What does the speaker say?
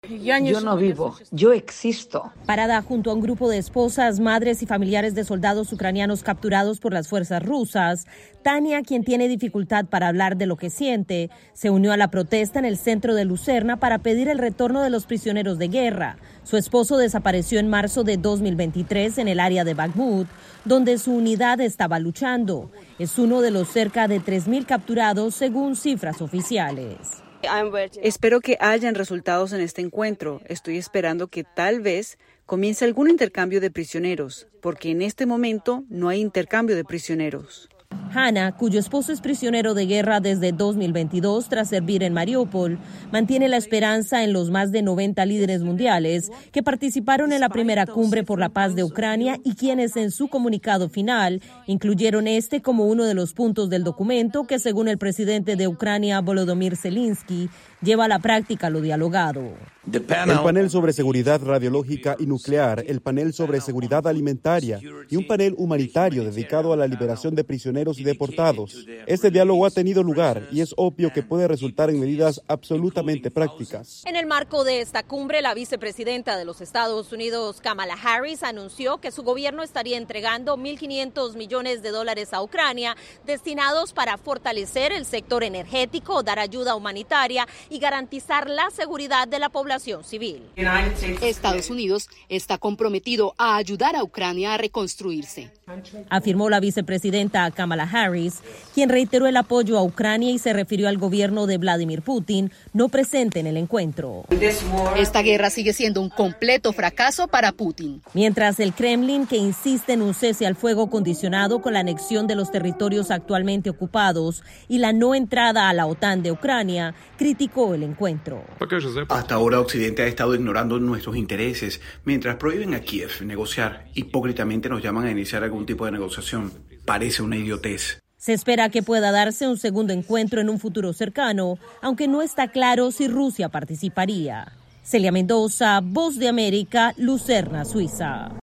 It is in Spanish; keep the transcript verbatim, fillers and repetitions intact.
Yo no vivo, yo existo. Parada junto a un grupo de esposas, madres y familiares de soldados ucranianos capturados por las fuerzas rusas, Tania, quien tiene dificultad para hablar de lo que siente, se unió a la protesta en el centro de Lucerna para pedir el retorno de los prisioneros de guerra. Su esposo desapareció en marzo de dos mil veintitrés en el área de Bakhmut, donde su unidad estaba luchando. Es uno de los cerca de tres mil capturados según cifras oficiales. Espero que hayan resultados en este encuentro. Estoy esperando que tal vez comience algún intercambio de prisioneros, porque en este momento no hay intercambio de prisioneros. Hanna, cuyo esposo es prisionero de guerra desde dos mil veintidós tras servir en Mariupol, mantiene la esperanza en los más de noventa líderes mundiales que participaron en la primera cumbre por la paz de Ucrania y quienes en su comunicado final incluyeron este como uno de los puntos del documento que, según el presidente de Ucrania, Volodymyr Zelensky, lleva a la práctica lo dialogado. El panel sobre seguridad radiológica y nuclear, el panel sobre seguridad alimentaria y un panel humanitario dedicado a la liberación de prisioneros y deportados. Este diálogo ha tenido lugar y es obvio que puede resultar en medidas absolutamente prácticas. En el marco de esta cumbre, la vicepresidenta de los Estados Unidos, Kamala Harris, anunció que su gobierno estaría entregando mil quinientos millones de dólares a Ucrania destinados para fortalecer el sector energético, dar ayuda humanitaria y garantizar la seguridad de la población civil. Estados Unidos está comprometido a ayudar a Ucrania a reconstruirse, afirmó la vicepresidenta Kamala Harris, quien reiteró el apoyo a Ucrania y se refirió al gobierno de Vladimir Putin, no presente en el encuentro. Esta guerra sigue siendo un completo fracaso para Putin. Mientras el Kremlin, que insiste en un cese al fuego condicionado con la anexión de los territorios actualmente ocupados y la no entrada a la OTAN de Ucrania, criticó el encuentro. Hasta ahora Occidente ha estado ignorando nuestros intereses, mientras prohíben a Kiev negociar. Hipócritamente nos llaman a iniciar algún tipo de negociación. Parece una idiotez. Se espera que pueda darse un segundo encuentro en un futuro cercano, aunque no está claro si Rusia participaría. Celia Mendoza, Voz de América, Lucerna, Suiza.